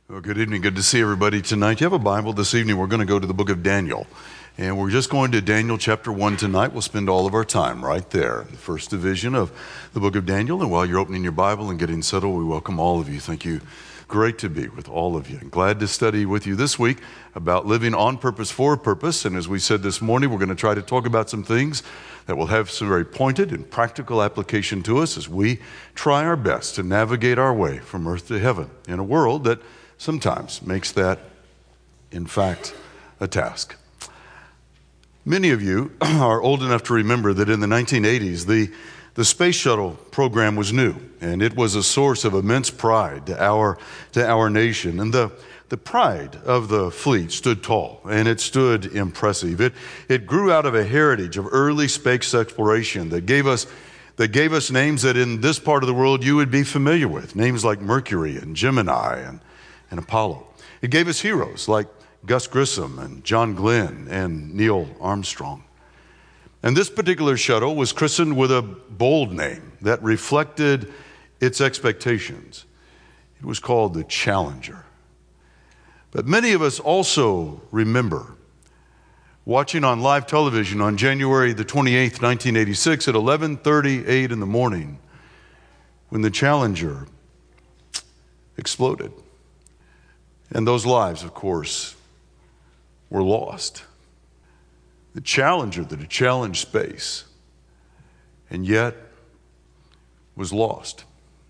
Well, good evening. Good to see everybody tonight. You have a Bible this evening. We're going to go to the book of Daniel. And we're just going to Daniel chapter 1 tonight. We'll spend all of our time right there, the first division of the book of Daniel. And while you're opening your Bible and getting settled, we welcome all of you. Thank you. Great to be with all of you. And glad to study with you this week about living on purpose for a purpose. And as we said this morning, we're going to try to talk about some things that will have some very pointed and practical application to us as we try our best to navigate our way from earth to heaven in a world that sometimes makes that, in fact, a task. Many of you are old enough to remember that in the 1980s, the space shuttle program was new, and it was a source of immense pride to our nation. And the pride of the fleet stood tall, and it stood impressive. It grew out of a heritage of early space exploration that gave us names that in this part of the world you would be familiar with, names like Mercury and Gemini and Apollo. It gave us heroes like Gus Grissom and John Glenn and Neil Armstrong. And this particular shuttle was christened with a bold name that reflected its expectations. It was called the Challenger. But many of us also remember watching on live television on January the 28th, 1986 at 11:38 in the morning when the Challenger exploded. And those lives, of course, were lost. The Challenger that had challenged space and yet was lost.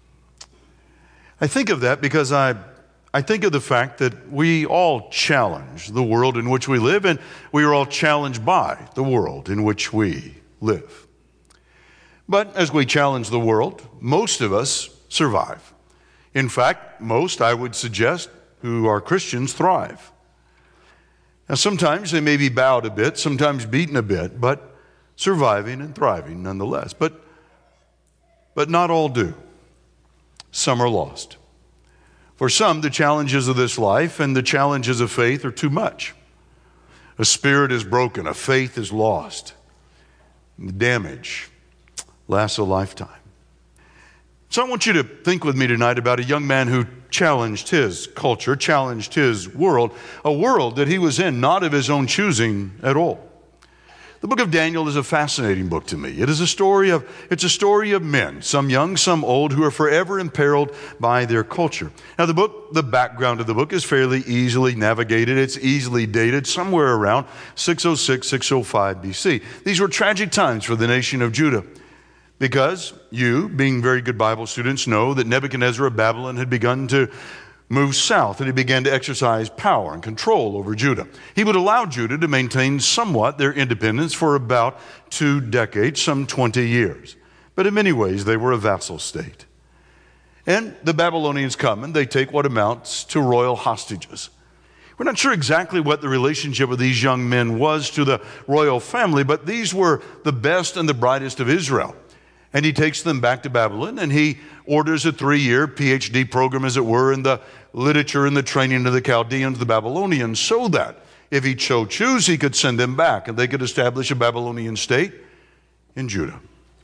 I think of that because I think of the fact that we all challenge the world in which we live, and we are all challenged by the world in which we live. But as we challenge the world, most of us survive. In fact, most, I would suggest, who are Christians thrive. Now, sometimes they may be bowed a bit, sometimes beaten a bit, but surviving and thriving nonetheless. But not all do. Some are lost. For some, the challenges of this life and the challenges of faith are too much. A spirit is broken, a faith is lost. The damage lasts a lifetime. So I want you to think with me tonight about a young man who challenged his culture, challenged his world, a world that he was in, not of his own choosing at all. The book of Daniel is a fascinating book to me. It's a story of men, some young, some old, who are forever imperiled by their culture. Now the background of the book is fairly easily navigated. It's easily dated somewhere around 606, 605 BC. These were tragic times for the nation of Judah. Because you, being very good Bible students, know that Nebuchadnezzar of Babylon had begun to move south, and he began to exercise power and control over Judah. He would allow Judah to maintain somewhat their independence for about 2 decades, some 20 years. But in many ways, they were a vassal state. And the Babylonians come, and they take what amounts to royal hostages. We're not sure exactly what the relationship of these young men was to the royal family, but these were the best and the brightest of Israel. And he takes them back to Babylon, and he orders a 3-year PhD program, as it were, in the literature and the training of the Chaldeans, the Babylonians, so that if he so choose, he could send them back, and they could establish a Babylonian state in Judah.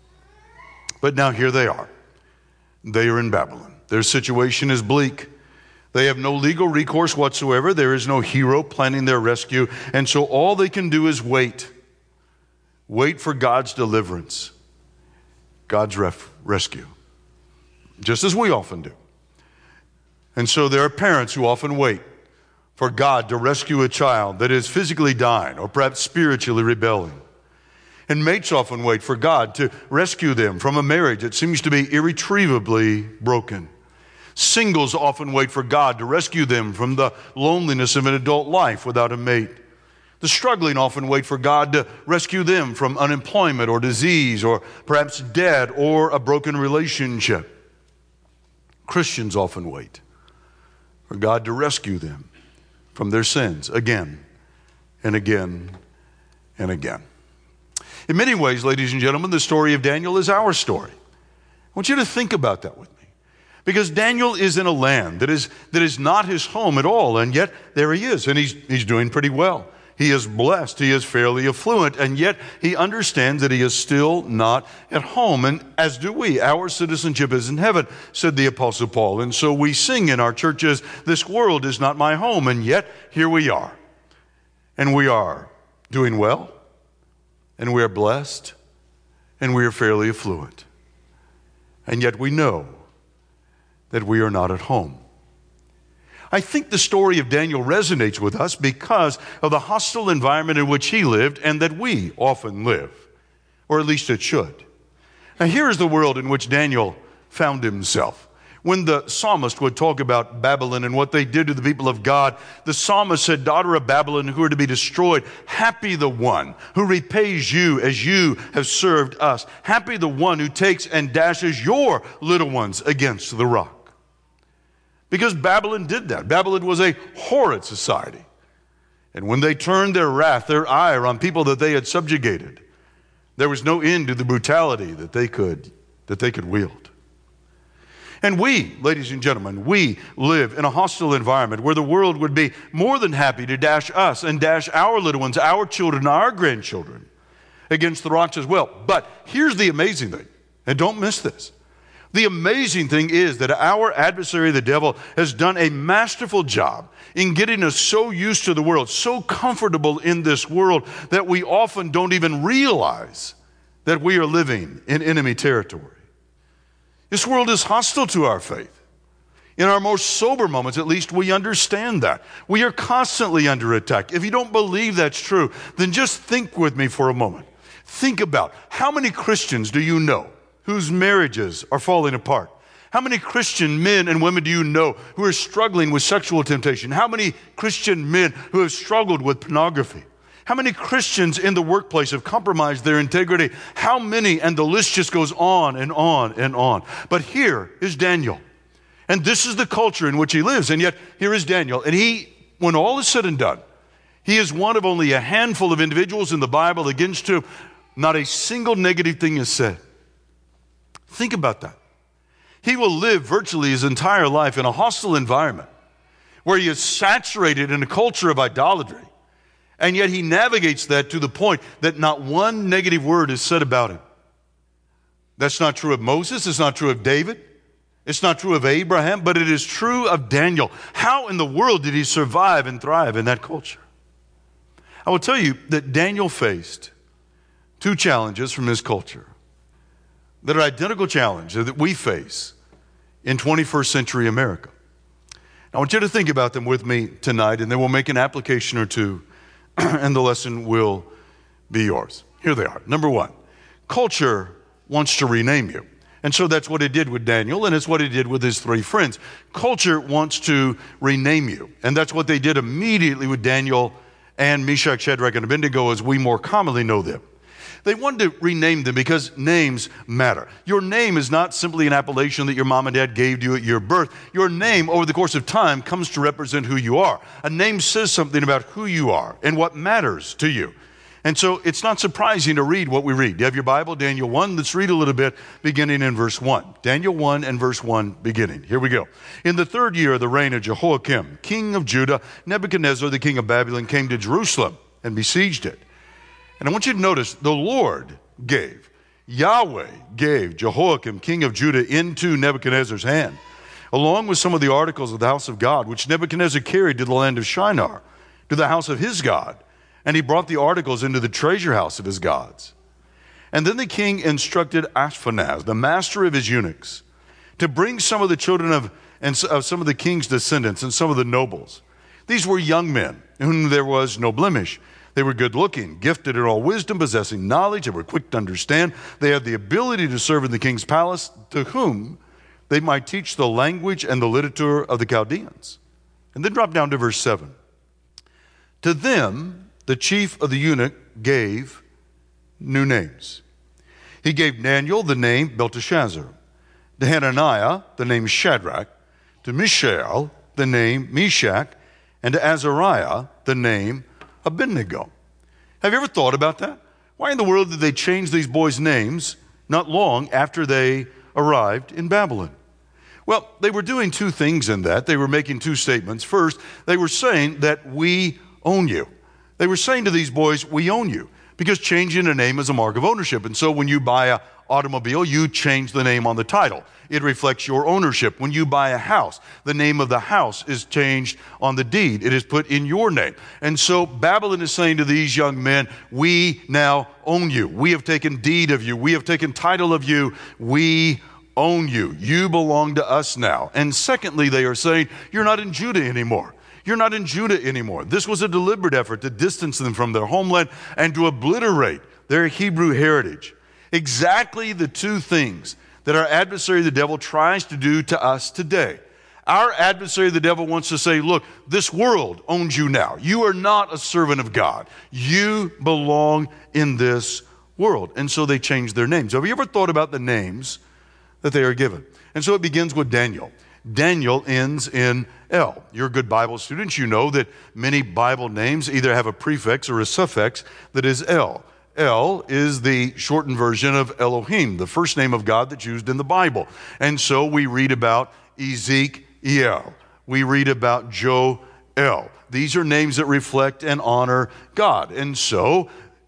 But now here they are. They are in Babylon. Their situation is bleak. They have no legal recourse whatsoever. There is no hero planning their rescue, and so all they can do is wait. Wait for God's deliverance. God's rescue, just as we often do. And so there are parents who often wait for God to rescue a child that is physically dying or perhaps spiritually rebelling. And mates often wait for God to rescue them from a marriage that seems to be irretrievably broken. Singles often wait for God to rescue them from the loneliness of an adult life without a mate. The struggling often wait for God to rescue them from unemployment or disease or perhaps debt or a broken relationship. Christians often wait for God to rescue them from their sins again and again and again. In many ways, ladies and gentlemen, the story of Daniel is our story. I want you to think about that with me. Because Daniel is in a land that is not his home at all, and yet there he is, and he's doing pretty well. He is blessed. He is fairly affluent. And yet he understands that he is still not at home. And as do we. Our citizenship is in heaven, said the Apostle Paul. And so we sing in our churches, this world is not my home. And yet here we are. And we are doing well. And we are blessed. And we are fairly affluent. And yet we know that we are not at home. I think the story of Daniel resonates with us because of the hostile environment in which he lived and that we often live, or at least it should. Now here is the world in which Daniel found himself. When the psalmist would talk about Babylon and what they did to the people of God, the psalmist said, "Daughter of Babylon, who are to be destroyed, happy the one who repays you as you have served us. Happy the one who takes and dashes your little ones against the rock." Because Babylon did that. Babylon was a horrid society. And when they turned their wrath, their ire on people that they had subjugated, there was no end to the brutality that they could wield. And we, ladies and gentlemen, we live in a hostile environment where the world would be more than happy to dash us and dash our little ones, our children, our grandchildren against the rocks as well. But here's the amazing thing, and don't miss this. The amazing thing is that our adversary, the devil, has done a masterful job in getting us so used to the world, so comfortable in this world, that we often don't even realize that we are living in enemy territory. This world is hostile to our faith. In our most sober moments, at least, we understand that. We are constantly under attack. If you don't believe that's true, then just think with me for a moment. Think about how many Christians do you know whose marriages are falling apart? How many Christian men and women do you know who are struggling with sexual temptation? How many Christian men who have struggled with pornography? How many Christians in the workplace have compromised their integrity? How many? And the list just goes on and on and on. But here is Daniel. And this is the culture in which he lives. And yet here is Daniel. And he, when all is said and done, he is one of only a handful of individuals in the Bible against whom not a single negative thing is said. Think about that. He will live virtually his entire life in a hostile environment where he is saturated in a culture of idolatry, and yet he navigates that to the point that not one negative word is said about him. That's not true of Moses. It's not true of David. It's not true of Abraham, but it is true of Daniel. How in the world did he survive and thrive in that culture? I will tell you that Daniel faced two challenges from his culture that are identical challenges that we face in 21st century America. I want you to think about them with me tonight, and then we'll make an application or two, and the lesson will be yours. Here they are. Number one, culture wants to rename you. And so that's what it did with Daniel, and it's what it did with his three friends. Culture wants to rename you, and that's what they did immediately with Daniel and Meshach, Shadrach, and Abednego as we more commonly know them. They wanted to rename them because names matter. Your name is not simply an appellation that your mom and dad gave you at your birth. Your name, over the course of time, comes to represent who you are. A name says something about who you are and what matters to you. And so it's not surprising to read what we read. Do you have your Bible? Daniel 1. Let's read a little bit beginning in verse 1. Daniel 1 and verse 1 beginning. Here we go. In the 3rd year of the reign of Jehoiakim, king of Judah, Nebuchadnezzar, the king of Babylon, came to Jerusalem and besieged it. And I want you to notice the Lord Yahweh gave Jehoiakim, king of Judah, into Nebuchadnezzar's hand, along with some of the articles of the house of God, which Nebuchadnezzar carried to the land of Shinar, to the house of his God. And he brought the articles into the treasure house of his gods. And then the king instructed Ashpenaz, the master of his eunuchs, to bring some of the children of some of the king's descendants and some of the nobles. These were young men in whom there was no blemish. They were good looking, gifted in all wisdom, possessing knowledge, and were quick to understand. They had the ability to serve in the king's palace, to whom they might teach the language and the literature of the Chaldeans. And then drop down to verse 7. To them, the chief of the eunuch gave new names. He gave Daniel the name Belteshazzar, to Hananiah the name Shadrach, to Mishael the name Meshach, and to Azariah the name Abednego. Have you ever thought about that? Why in the world did they change these boys' names not long after they arrived in Babylon? Well, they were doing two things in that. They were making two statements. First, they were saying that we own you. They were saying to these boys, we own you, because changing a name is a mark of ownership. And so when you buy an automobile, you change the name on the title. It reflects your ownership. When you buy a house, the name of the house is changed on the deed. It is put in your name. And so Babylon is saying to these young men, we now own you. We have taken deed of you. We have taken title of you. We own you. You belong to us now. And secondly, they are saying, you're not in Judah anymore. You're not in Judah anymore. This was a deliberate effort to distance them from their homeland and to obliterate their Hebrew heritage. Exactly the two things that our adversary, the devil, tries to do to us today. Our adversary, the devil, wants to say, look, this world owns you now. You are not a servant of God. You belong in this world. And so they changed their names. Have you ever thought about the names that they are given? And so it begins with Daniel. Daniel ends in L. You're good Bible students. You know that many Bible names either have a prefix or a suffix that is L. El is the shortened version of Elohim, the first name of God that's used in the Bible. And so we read about Ezekiel. We read about Joel. These are names that reflect and honor God. And so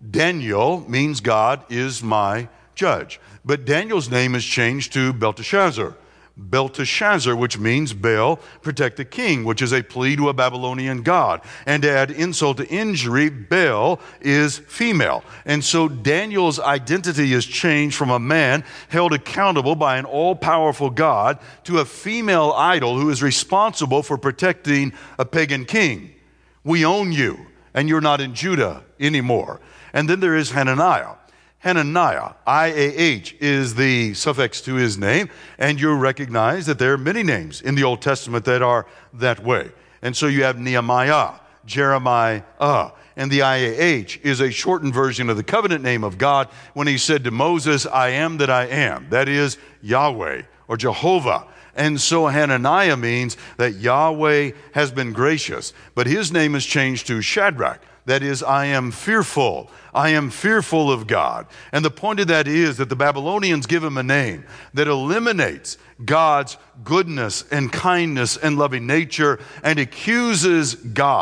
Daniel means God is my judge. But Daniel's name is changed to Belteshazzar. Belteshazzar, which means Baal, protect the king, which is a plea to a Babylonian god. And to add insult to injury, Baal is female. And so Daniel's identity is changed from a man held accountable by an all-powerful God to a female idol who is responsible for protecting a pagan king. We own you, and you're not in Judah anymore. And then there is Hananiah. Hananiah, I-A-H, is the suffix to his name, and you recognize that there are many names in the Old Testament that are that way. And so you have Nehemiah, Jeremiah, and the I-A-H is a shortened version of the covenant name of God when he said to Moses, I am that I am. That is Yahweh or Jehovah. And so Hananiah means that Yahweh has been gracious, but his name is changed to Shadrach. That is, I am fearful. I am fearful of God. And the point of that is that the Babylonians give him a name that eliminates God's goodness and kindness and loving nature and accuses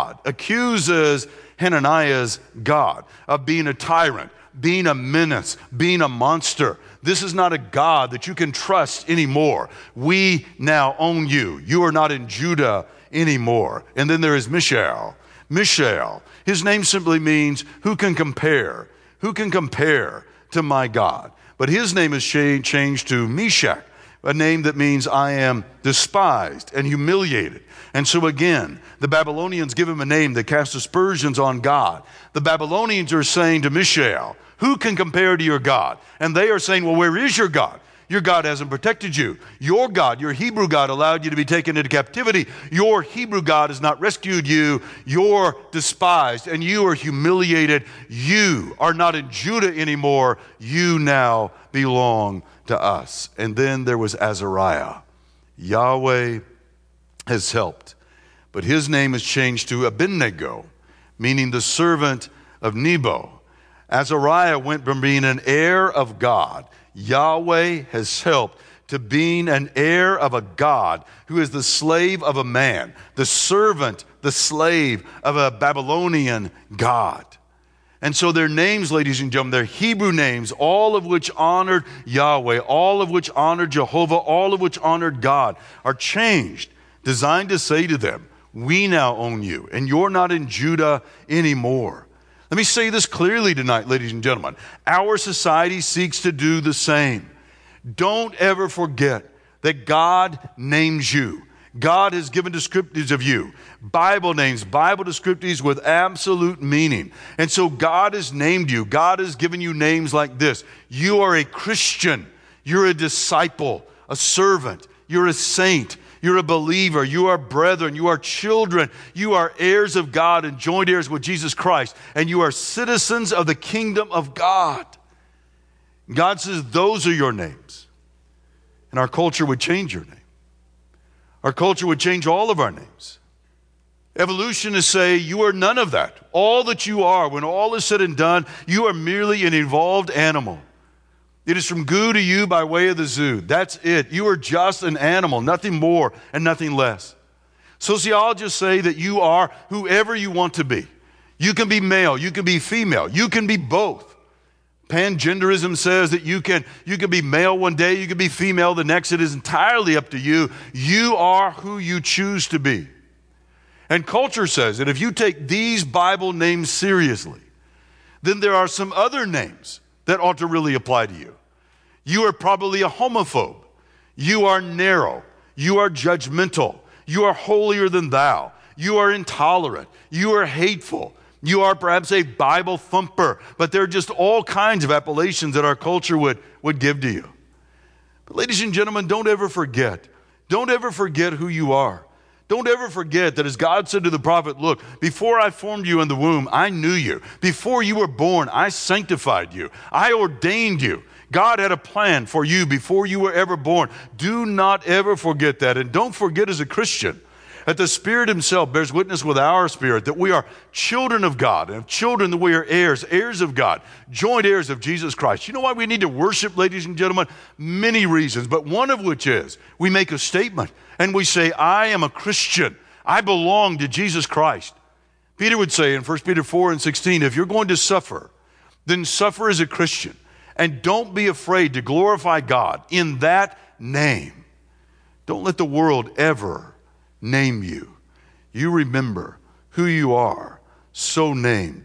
Hananiah's God of being a tyrant, being a menace, being a monster. This is not a God that you can trust anymore. We now own you. You are not in Judah anymore. And then there is Mishael. Mishael. His name simply means who can compare? Who can compare to my God? But his name is changed to Meshach, a name that means I am despised and humiliated. And so again, the Babylonians give him a name that casts aspersions on God. The Babylonians are saying to Mishael, who can compare to your God? And they are saying, well, where is your God? Your God hasn't protected you. Your God, your Hebrew God, allowed you to be taken into captivity. Your Hebrew God has not rescued you. You're despised and you are humiliated. You are not in Judah anymore. You now belong to us. And then there was Azariah. Yahweh has helped. But his name is changed to Abednego, meaning the servant of Nebo. Azariah went from being an heir of God, Yahweh has helped, to being an heir of a God who is the slave of a man, the servant, the slave of a Babylonian God. And so their names, ladies and gentlemen, their Hebrew names, all of which honored Yahweh, all of which honored Jehovah, all of which honored God, are changed, designed to say to them, we now own you, and you're not in Judah anymore. Let me say this clearly tonight, ladies and gentlemen. Our society seeks to do the same. Don't ever forget that God names you. God has given descriptives of you. Bible names, Bible descriptives with absolute meaning. And so God has named you. God has given you names like this. You are a Christian. You're a disciple, a servant. You're a saint. You're a believer. You are brethren. You are children. You are heirs of God and joint heirs with Jesus Christ. And you are citizens of the kingdom of God. God says those are your names. And our culture would change your name. Our culture would change all of our names. Evolutionists say you are none of that. All that you are, when all is said and done, you are merely an evolved animal. It is from goo to you by way of the zoo. That's it. You are just an animal, nothing more and nothing less. Sociologists say that you are whoever you want to be. You can be male, you can be female, you can be both. Pangenderism says that you can be male one day, you can be female the next. It is entirely up to you. You are who you choose to be. And culture says that if you take these Bible names seriously, then there are some other names that ought to really apply to you. You are probably a homophobe. You are narrow. You are judgmental. You are holier than thou. You are intolerant. You are hateful. You are perhaps a Bible thumper. But there are just all kinds of appellations that our culture would give to you. But ladies and gentlemen, don't ever forget. Don't ever forget who you are. Don't ever forget that as God said to the prophet, look, before I formed you in the womb, I knew you. Before you were born, I sanctified you. I ordained you. God had a plan for you before you were ever born. Do not ever forget that. And don't forget as a Christian that the Spirit himself bears witness with our spirit that we are children of God, and children that we are heirs, heirs of God, joint heirs of Jesus Christ. You know why we need to worship, ladies and gentlemen? Many reasons, but one of which is we make a statement and we say, I am a Christian. I belong to Jesus Christ. Peter would say in 1 Peter 4:16, if you're going to suffer, then suffer as a Christian. And don't be afraid to glorify God in that name. Don't let the world ever name you. You remember who you are, so named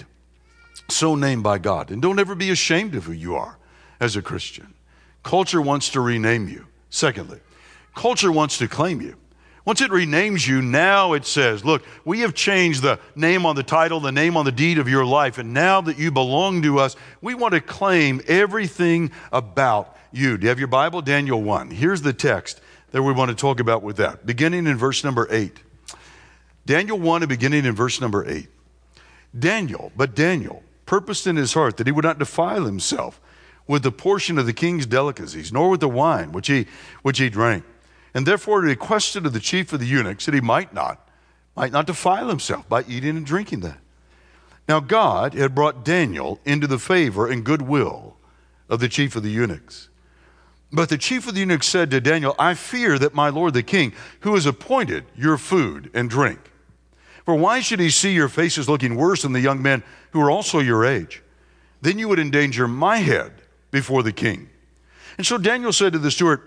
by God. And don't ever be ashamed of who you are as a Christian. Culture wants to rename you. Secondly, culture wants to claim you. Once it renames you, now it says, look, we have changed the name on the title, the name on the deed of your life, and now that you belong to us, we want to claim everything about you. Do you have your Bible? Daniel 1. Here's the text that we want to talk about with that, beginning in verse number 8. Daniel 1 and beginning in verse number 8. Daniel purposed in his heart that he would not defile himself with the portion of the king's delicacies, nor with the wine which he drank. And therefore he requested of the chief of the eunuchs that he might not defile himself by eating and drinking that. Now God had brought Daniel into the favor and goodwill of the chief of the eunuchs. But the chief of the eunuchs said to Daniel, I fear that my lord the king, who has appointed your food and drink. For why should he see your faces looking worse than the young men who are also your age? Then you would endanger my head before the king. And so Daniel said to the steward,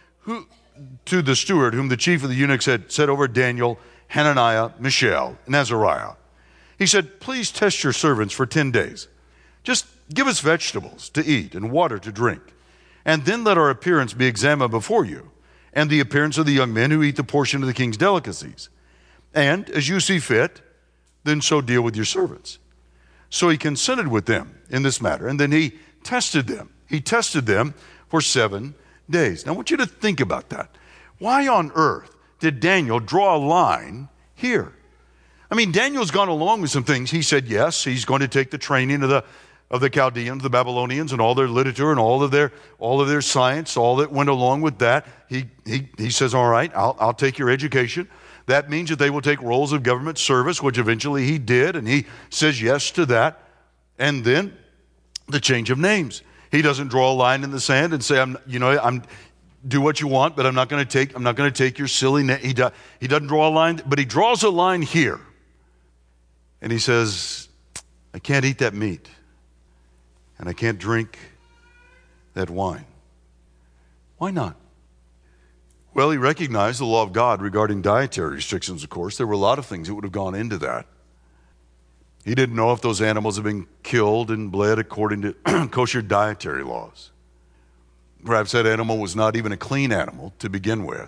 to the steward whom the chief of the eunuchs had set over Daniel, Hananiah, Mishael, and Azariah. He said, please test your servants for 10 days. Just give us vegetables to eat and water to drink. And then let our appearance be examined before you, and the appearance of the young men who eat the portion of the king's delicacies. And as you see fit, then so deal with your servants. So he consented with them in this matter, and then he tested them. He tested them for 7 days. Now I want you to think about that. Why on earth did Daniel draw a line here? I mean, Daniel's gone along with some things. He said, yes, he's going to take the training of the Chaldeans, the Babylonians, and all their literature and all of their science, all that went along with that. He says, all right, I'll take your education. That means that they will take roles of government service, which eventually he did, and he says yes to that. And then the change of names. He doesn't draw a line in the sand and say, I'm do what you want, but I'm not going to take your silly name. He doesn't draw a line, but he draws a line here. And he says, I can't eat that meat. And I can't drink that wine. Why not? Well, he recognized the law of God regarding dietary restrictions, of course. There were a lot of things that would have gone into that. He didn't know if those animals had been killed and bled according to kosher dietary laws. Perhaps that animal was not even a clean animal to begin with.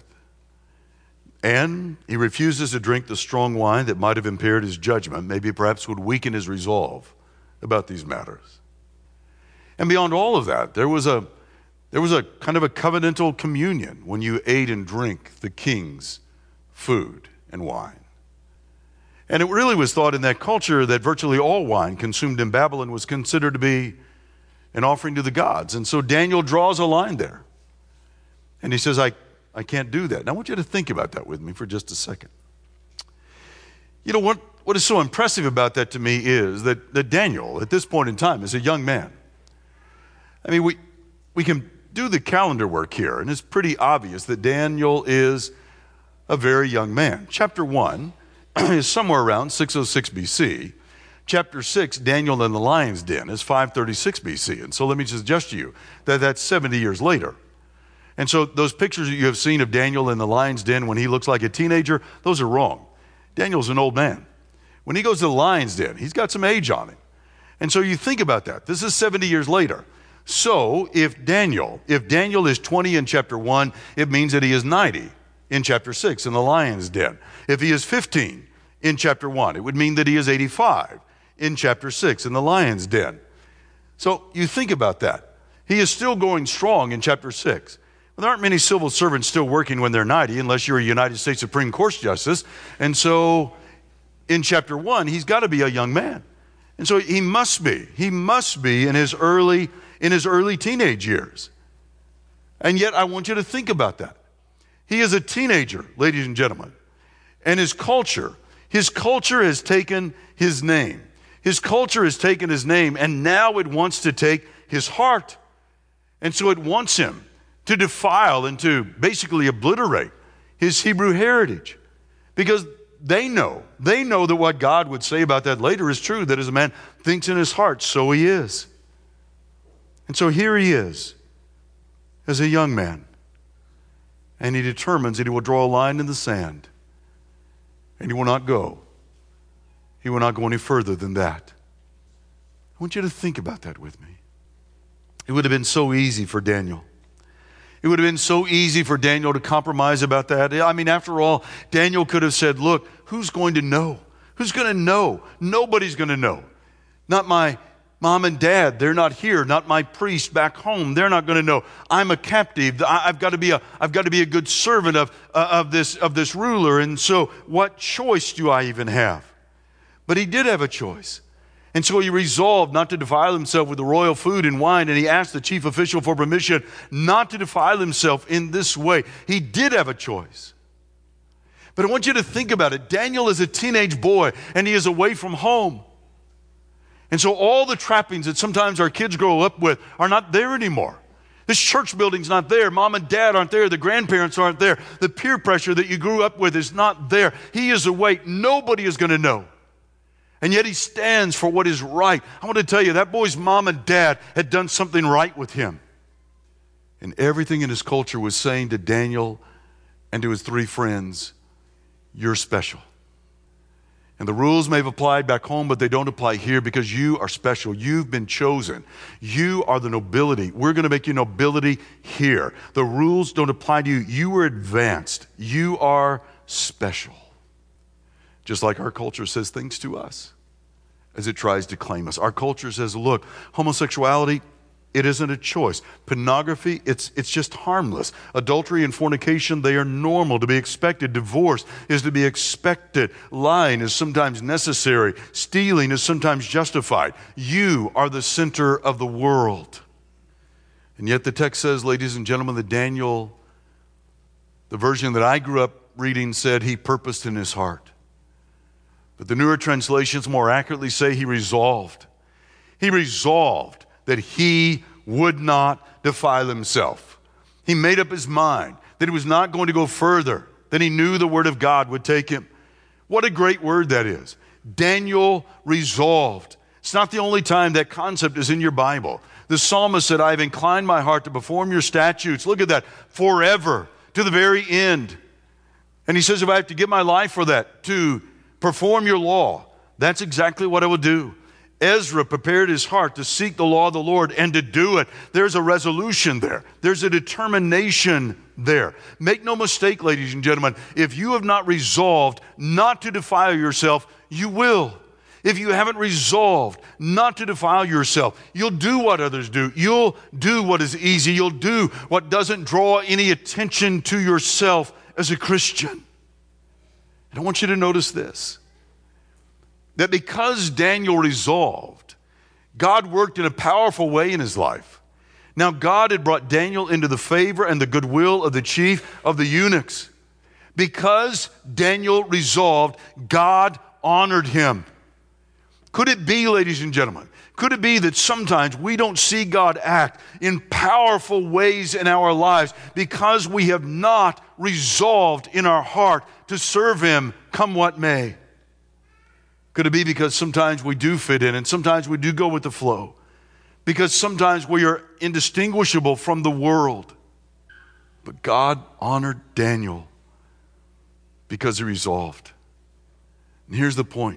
And he refuses to drink the strong wine that might have impaired his judgment, maybe perhaps would weaken his resolve about these matters. And beyond all of that, there was a kind of a covenantal communion when you ate and drank the king's food and wine. And it really was thought in that culture that virtually all wine consumed in Babylon was considered to be an offering to the gods. And so Daniel draws a line there. And he says, I can't do that. Now I want you to think about that with me for just a second. You know, what is so impressive about that to me is that Daniel, at this point in time, is a young man. I mean, we can do the calendar work here, and it's pretty obvious that Daniel is a very young man. Chapter 1 is somewhere around 606 BC. Chapter 6, Daniel in the lion's den, is 536 BC. And so let me suggest to you that that's 70 years later. And so those pictures that you have seen of Daniel in the lion's den when he looks like a teenager, those are wrong. Daniel's an old man. When he goes to the lion's den, he's got some age on him. And so you think about that. This is 70 years later. So if Daniel is 20 in chapter 1, it means that he is 90 in chapter 6 in the lion's den. If he is 15 in chapter 1, it would mean that he is 85 in chapter 6 in the lion's den. So you think about that. He is still going strong in chapter 6. Well, there aren't many civil servants still working when they're 90 unless you're a United States Supreme Court justice. And so in chapter 1, he's got to be a young man. And so he must be in his early teenage years. And yet I want you to think about that. He is a teenager, ladies and gentlemen. And his culture has taken his name. His culture has taken his name, and now it wants to take his heart. And so it wants him to defile and to basically obliterate his Hebrew heritage. Because they know that what God would say about that later is true, that as a man thinks in his heart, so he is. And so here he is, as a young man, and he determines that he will draw a line in the sand, and he will not go. He will not go any further than that. I want you to think about that with me. It would have been so easy for Daniel. It would have been so easy for Daniel to compromise about that. I mean, after all, Daniel could have said, look, who's going to know? Who's going to know? Nobody's going to know. Not my mom and dad, they're not here. Not my priest back home, they're not going to know. I'm a captive. I've got to be a good servant of this ruler. And so what choice do I even have? But he did have a choice. And so he resolved not to defile himself with the royal food and wine, and he asked the chief official for permission not to defile himself in this way. He did have a choice. But I want you to think about it. Daniel is a teenage boy, and he is away from home. And so all the trappings that sometimes our kids grow up with are not there anymore. This church building's not there. Mom and dad aren't there. The grandparents aren't there. The peer pressure that you grew up with is not there. He is away. Nobody is going to know. And yet he stands for what is right. I want to tell you, that boy's mom and dad had done something right with him. And everything in his culture was saying to Daniel and to his three friends, you're special. And the rules may have applied back home, but they don't apply here because you are special. You've been chosen. You are the nobility. We're going to make you nobility here. The rules don't apply to you. You are advanced. You are special. Just like our culture says things to us as it tries to claim us. Our culture says, look, homosexuality, it isn't a choice. Pornography, it's just harmless. Adultery and fornication, they are normal, to be expected. Divorce is to be expected. Lying is sometimes necessary. Stealing is sometimes justified. You are the center of the world. And yet the text says, ladies and gentlemen, that Daniel, the version that I grew up reading, said he purposed in his heart. But the newer translations more accurately say he resolved. He resolved that he would not defile himself. He made up his mind that he was not going to go further than he knew the word of God would take him. What a great word that is. Daniel resolved. It's not the only time that concept is in your Bible. The psalmist said, I have inclined my heart to perform your statutes. Look at that. Forever, to the very end. And he says, if I have to give my life for that, to perform your law, that's exactly what I will do. Ezra prepared his heart to seek the law of the Lord and to do it. There's a resolution there. There's a determination there. Make no mistake, ladies and gentlemen, if you have not resolved not to defile yourself, you will. If you haven't resolved not to defile yourself, you'll do what others do. You'll do what is easy. You'll do what doesn't draw any attention to yourself as a Christian. And I want you to notice this, that because Daniel resolved, God worked in a powerful way in his life. Now, God had brought Daniel into the favor and the goodwill of the chief of the eunuchs. Because Daniel resolved, God honored him. Could it be, ladies and gentlemen, could it be that sometimes we don't see God act in powerful ways in our lives because we have not resolved in our heart to serve him come what may? Could it be because sometimes we do fit in and sometimes we do go with the flow? Because sometimes we are indistinguishable from the world. But God honored Daniel because he resolved. And here's the point.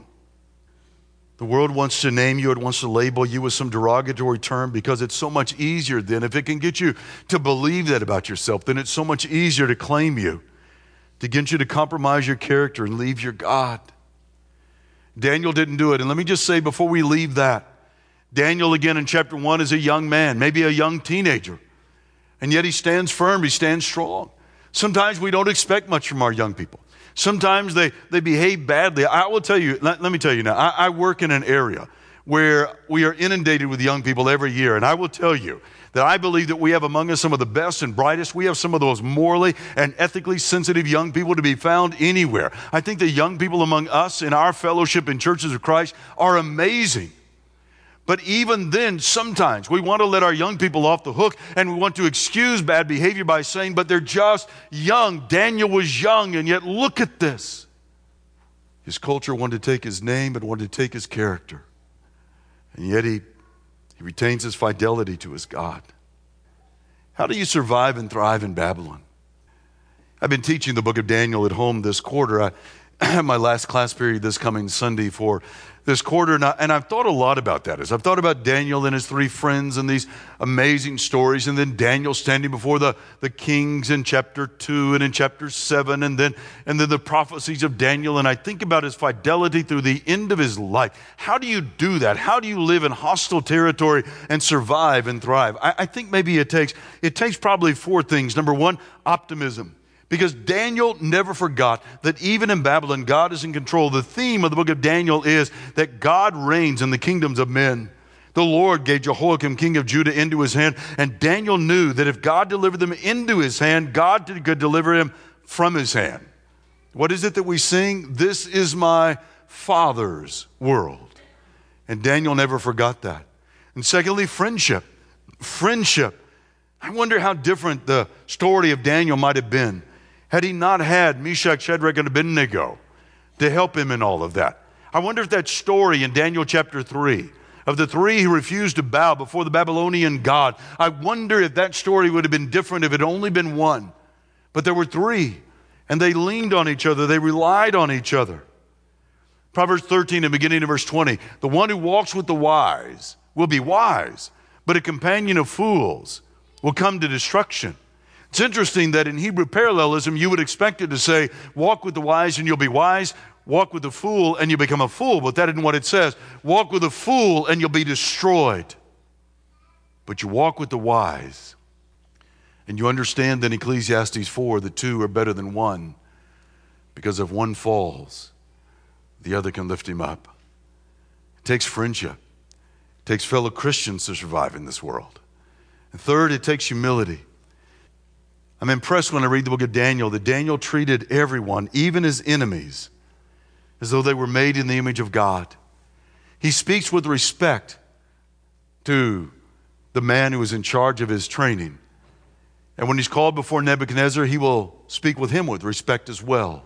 The world wants to name you, it wants to label you with some derogatory term because it's so much easier then. If it can get you to believe that about yourself, then it's so much easier to claim you, to get you to compromise your character and leave your God. Daniel didn't do it. And let me just say before we leave that, Daniel again in chapter 1 is a young man, maybe a young teenager. And yet he stands firm, he stands strong. Sometimes we don't expect much from our young people. Sometimes they behave badly. I will tell you, let me tell you now, I work in an area where we are inundated with young people every year. And I will tell you that I believe that we have among us some of the best and brightest. We have some of the most morally and ethically sensitive young people to be found anywhere. I think the young people among us in our fellowship in Churches of Christ are amazing. But even then, sometimes we want to let our young people off the hook and we want to excuse bad behavior by saying, but they're just young. Daniel was young, and yet look at this. His culture wanted to take his name and wanted to take his character. And yet he retains his fidelity to his God. How do you survive and thrive in Babylon? I've been teaching the book of Daniel at home this quarter. I have my last class period this coming Sunday for this quarter, and I've thought a lot about that. As I've thought about Daniel and his three friends and these amazing stories, and then Daniel standing before the kings in chapter 2 and in chapter 7, and then the prophecies of Daniel, and I think about his fidelity through the end of his life. How do you do that? How do you live in hostile territory and survive and thrive? I think maybe it takes probably four things. Number one, optimism. Because Daniel never forgot that even in Babylon, God is in control. The theme of the book of Daniel is that God reigns in the kingdoms of men. The Lord gave Jehoiakim, king of Judah, into his hand, and Daniel knew that if God delivered them into his hand, God could deliver him from his hand. What is it that we sing? This is my Father's world. And Daniel never forgot that. And secondly, friendship. Friendship. I wonder how different the story of Daniel might have been had he not had Meshach, Shadrach, and Abednego to help him in all of that. I wonder if that story in Daniel chapter 3 of the three who refused to bow before the Babylonian god, I wonder if that story would have been different if it had only been one. But there were three, and they leaned on each other. They relied on each other. Proverbs 13 and beginning of verse 20, the one who walks with the wise will be wise, but a companion of fools will come to destruction. It's interesting that in Hebrew parallelism, you would expect it to say, walk with the wise and you'll be wise, walk with the fool and you become a fool, but that isn't what it says. Walk with a fool and you'll be destroyed. But you walk with the wise, and you understand in Ecclesiastes 4, the two are better than one, because if one falls, the other can lift him up. It takes friendship. It takes fellow Christians to survive in this world. And third, it takes humility. I'm impressed when I read the book of Daniel that Daniel treated everyone, even his enemies, as though they were made in the image of God. He speaks with respect to the man who is in charge of his training. And when he's called before Nebuchadnezzar, he will speak with him with respect as well.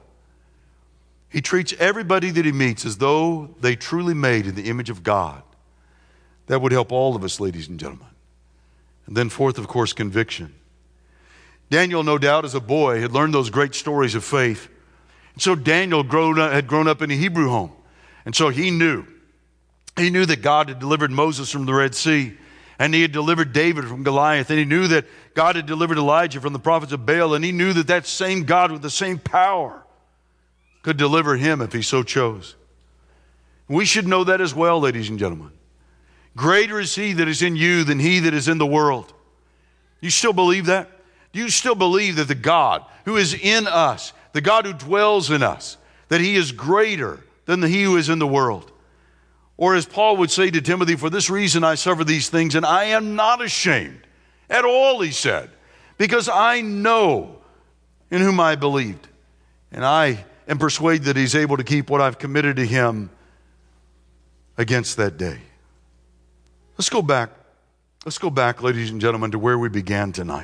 He treats everybody that he meets as though they truly made in the image of God. That would help all of us, ladies and gentlemen. And then fourth, of course, conviction. Daniel, no doubt, as a boy, had learned those great stories of faith. And so Daniel had grown up in a Hebrew home. And so he knew that God had delivered Moses from the Red Sea, and he had delivered David from Goliath, and he knew that God had delivered Elijah from the prophets of Baal, and he knew that that same God with the same power could deliver him if he so chose. We should know that as well, ladies and gentlemen. Greater is he that is in you than he that is in the world. You still believe that? Do you still believe that the God who is in us, the God who dwells in us, that he is greater than he who is in the world? Or as Paul would say to Timothy, for this reason I suffer these things, and I am not ashamed at all, he said, because I know in whom I believed, and I am persuaded that he's able to keep what I've committed to him against that day. Let's go back, ladies and gentlemen, to where we began tonight.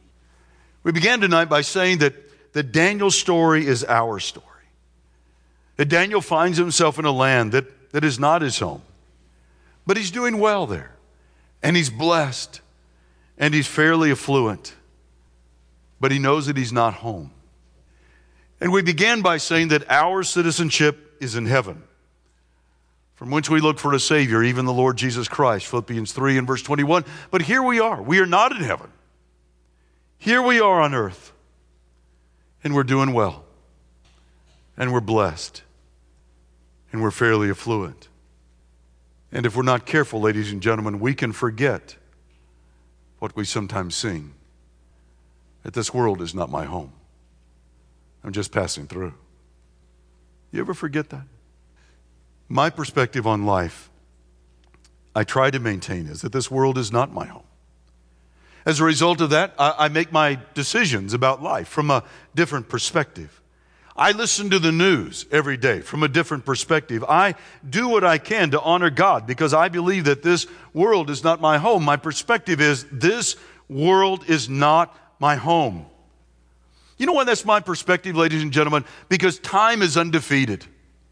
We began tonight by saying that Daniel's story is our story. That Daniel finds himself in a land that is not his home. But he's doing well there. And he's blessed. And he's fairly affluent. But he knows that he's not home. And we began by saying that our citizenship is in heaven, from which we look for a Savior, even the Lord Jesus Christ, Philippians 3 and verse 21. But here we are. We are not in heaven. Here we are on earth. And we're doing well. And we're blessed. And we're fairly affluent. And if we're not careful, ladies and gentlemen, we can forget what we sometimes sing, that this world is not my home. I'm just passing through. You ever forget that? My perspective on life, I try to maintain, is that this world is not my home. As a result of that, I make my decisions about life from a different perspective. I listen to the news every day from a different perspective. I do what I can to honor God because I believe that this world is not my home. My perspective is this world is not my home. You know why that's my perspective, ladies and gentlemen? Because time is undefeated.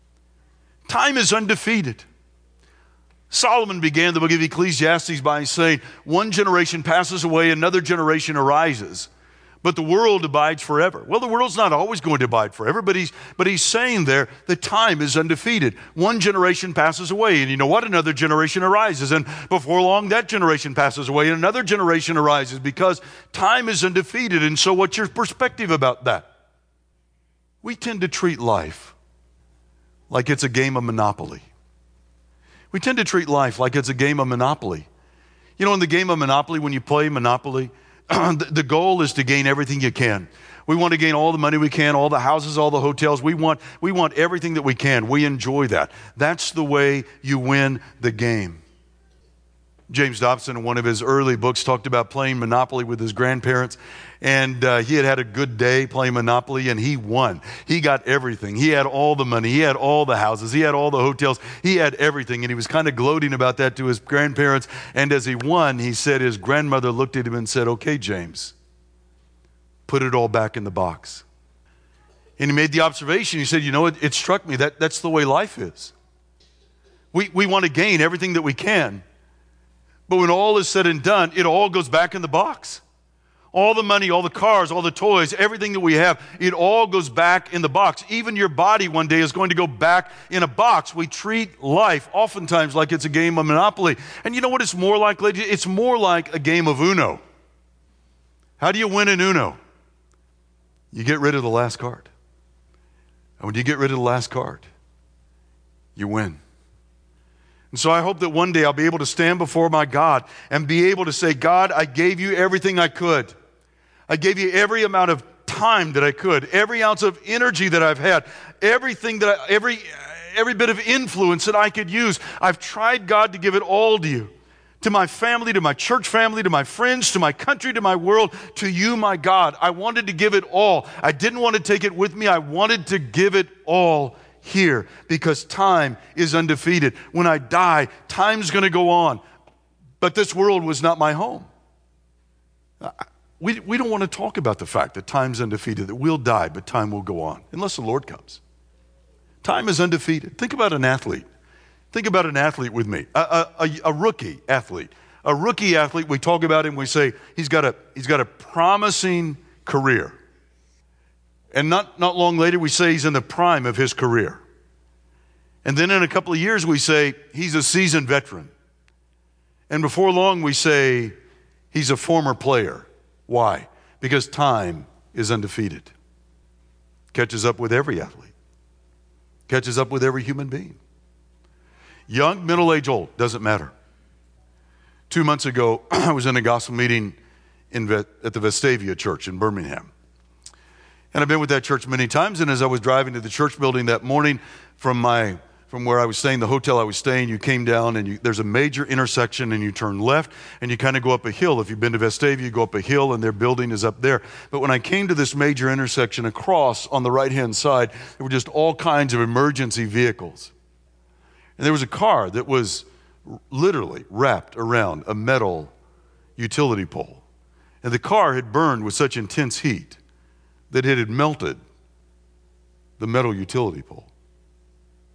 Time is undefeated. Solomon began the book of Ecclesiastes by saying, one generation passes away, another generation arises. But the world abides forever. Well, the world's not always going to abide forever, but he's saying there that time is undefeated. One generation passes away, and you know what? Another generation arises, and before long, that generation passes away, and another generation arises because time is undefeated. And so what's your perspective about that? We tend to treat life like it's a game of Monopoly. We tend to treat life like it's a game of Monopoly. You know, in the game of Monopoly, when you play Monopoly, the goal is to gain everything you can. We want to gain all the money we can, all the houses, all the hotels. We want everything that we can. We enjoy that. That's the way you win the game. James Dobson, in one of his early books, talked about playing Monopoly with his grandparents. And he had a good day playing Monopoly, and he won. He got everything. He had all the money. He had all the houses. He had all the hotels. He had everything. And he was kind of gloating about that to his grandparents. And as he won, he said his grandmother looked at him and said, "Okay, James, put it all back in the box." And he made the observation. He said, you know, it struck me that that's the way life is. We want to gain everything that we can. But when all is said and done, it all goes back in the box. All the money, all the cars, all the toys, everything that we have, it all goes back in the box. Even your body one day is going to go back in a box. We treat life oftentimes like it's a game of Monopoly. And you know what it's more like, ladies? It's more like a game of Uno. How do you win in Uno? You get rid of the last card. And when you get rid of the last card, you win. And so I hope that one day I'll be able to stand before my God and be able to say, God, I gave you everything I could. I gave you every amount of time that I could, every ounce of energy that I've had, everything that every bit of influence that I could use. I've tried, God, to give it all to you, to my family, to my church family, to my friends, to my country, to my world, to you, my God. I wanted to give it all. I didn't want to take it with me. I wanted to give it all here because time is undefeated. When I die, time's going to go on. But this world was not my home. We don't want to talk about the fact that time's undefeated, that we'll die, but time will go on, unless the Lord comes. Time is undefeated. Think about an athlete. Think about an athlete with me, a rookie athlete. A rookie athlete, we talk about him, we say he's got a promising career. And not long later, we say he's in the prime of his career. And then in a couple of years, we say he's a seasoned veteran. And before long, we say he's a former player. Why? Because time is undefeated. Catches up with every athlete. Catches up with every human being. Young, middle age, old, doesn't matter. 2 months ago, I was in a gospel meeting at the Vestavia Church in Birmingham. And I've been with that church many times, and as I was driving to the church building that morning from where I was staying, the hotel I was staying, you came down and there's a major intersection and you turn left and you kind of go up a hill. If you've been to Vestavia, you go up a hill and their building is up there. But when I came to this major intersection, across on the right-hand side, there were just all kinds of emergency vehicles. And there was a car that was literally wrapped around a metal utility pole. And the car had burned with such intense heat that it had melted the metal utility pole.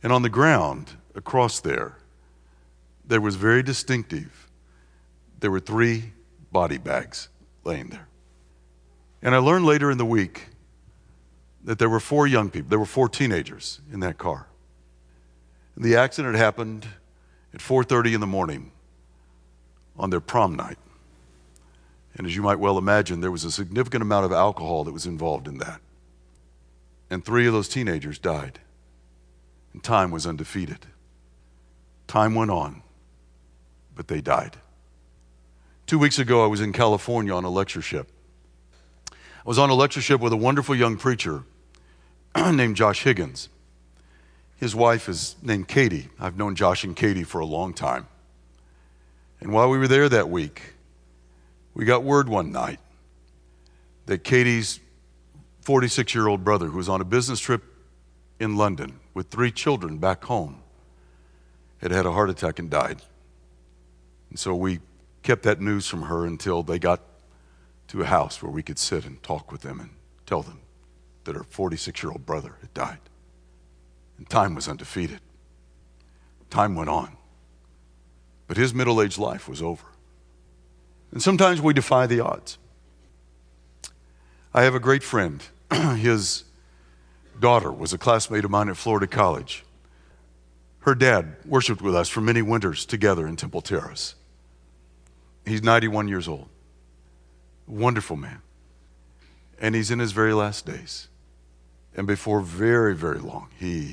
And on the ground across there was very distinctive. There were 3 body bags laying there. And I learned later in the week that there were 4 young people, there were 4 teenagers in that car. And the accident happened at 4:30 in the morning on their prom night. And as you might well imagine, there was a significant amount of alcohol that was involved in that. And 3 of those teenagers died. And time was undefeated. Time went on, but they died. 2 weeks ago, I was in California on a lectureship. I was on a lectureship with a wonderful young preacher named Josh Higgins. His wife is named Katie. I've known Josh and Katie for a long time. And while we were there that week, we got word one night that Katie's 46-year-old brother, who was on a business trip in London with 3 children back home, had had a heart attack and died. And so we kept that news from her until they got to a house where we could sit and talk with them and tell them that her 46-year-old brother had died. And time was undefeated. Time went on. But his middle-aged life was over. And sometimes we defy the odds. I have a great friend. His daughter was a classmate of mine at Florida College. Her dad worshiped with us for many winters together in Temple Terrace. He's 91 years old. Wonderful man. And he's in his very last days. And before very, very long,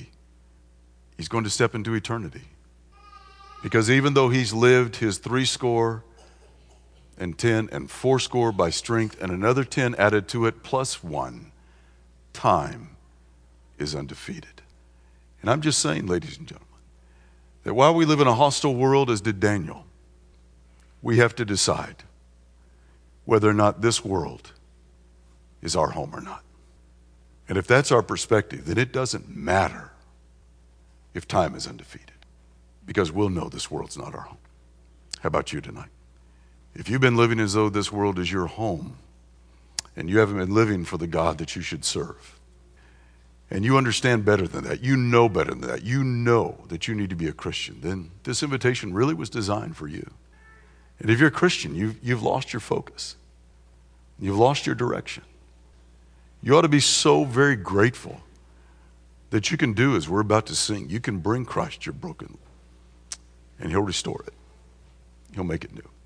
he's going to step into eternity. Because even though he's lived his 70 and 10 and 80 by strength and another 10 added to it plus 1, time is undefeated. And I'm just saying, ladies and gentlemen, that while we live in a hostile world, as did Daniel, we have to decide whether or not this world is our home or not. And if that's our perspective, then it doesn't matter if time is undefeated, because we'll know this world's not our home. How about you tonight? If you've been living as though this world is your home, and you haven't been living for the God that you should serve, and you understand better than that, you know better than that, you know that you need to be a Christian, then this invitation really was designed for you. And if you're a Christian, you've lost your focus. You've lost your direction. You ought to be so very grateful that you can do as we're about to sing. You can bring Christ your broken, and he'll restore it. He'll make it new.